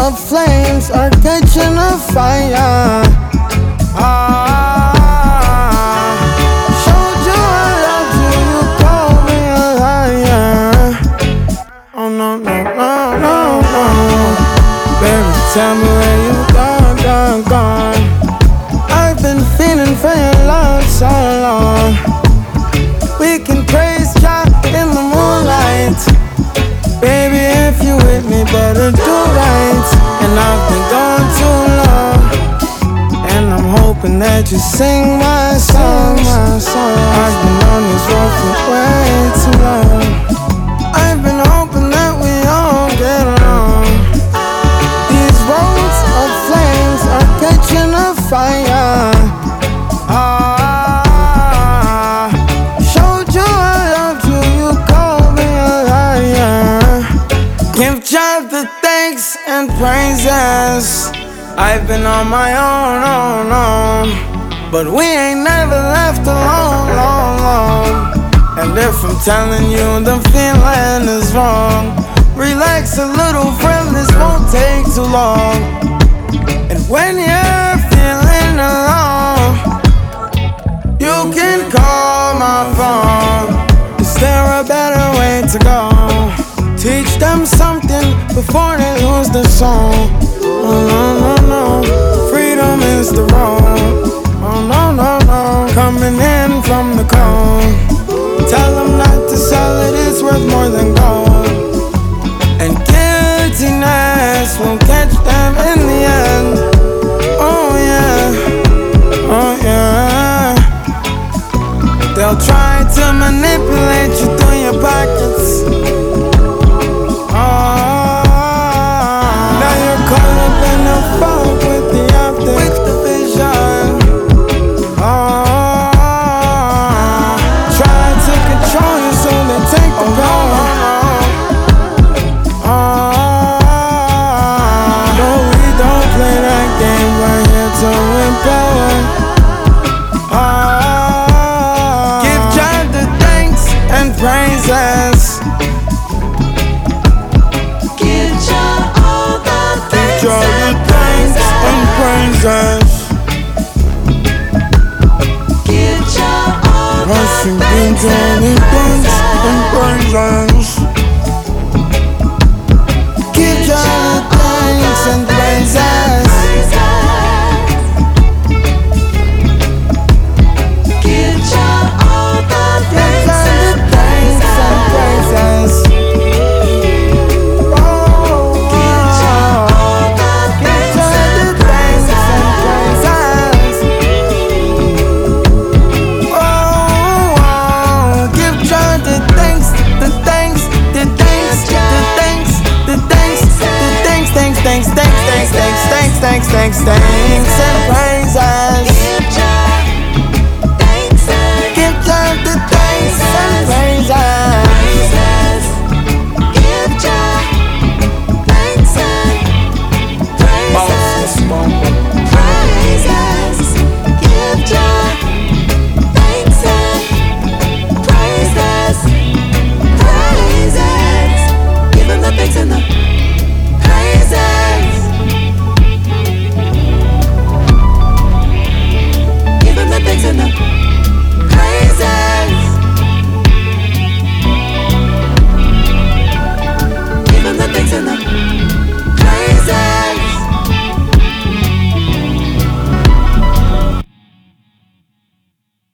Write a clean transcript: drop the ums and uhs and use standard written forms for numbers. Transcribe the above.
of flames are catching a fire. Showed you I loved you, you called me a liar. Oh no, no, no, no, no. Baby, tell me where you gone, gone, gone. I've been feeling for your love so long. We can praise God in the moonlight. Baby, if you with me, better do right. And I've been gone too long, and I'm hoping that you sing my song, my song. I've been on this road for way too long. I've been hoping that we all get along. These roads of flames are catching a fire. Showed you I loved you, you called me a liar. Give God the thanks and praises. I've been on my own, but we ain't never left alone, long, long. And if I'm telling you the feeling is wrong, relax a little, friend, this won't take too long. And when you're feeling alone, you can call my phone. Is there a better way to go? Teach them something before they lose their soul. Oh no, no, no, freedom is the road. Oh no, no, no, coming in from the cold. Tell them not to sell it, it's worth more than gold. And guiltiness will catch them in the end. Oh yeah, oh yeah. They'll try to manipulate you through your pockets. Praises. Give Jah all the thanks and praises. Give Jah all the thanks and praises. Give Jah the thanks and praises. Thanks and praises.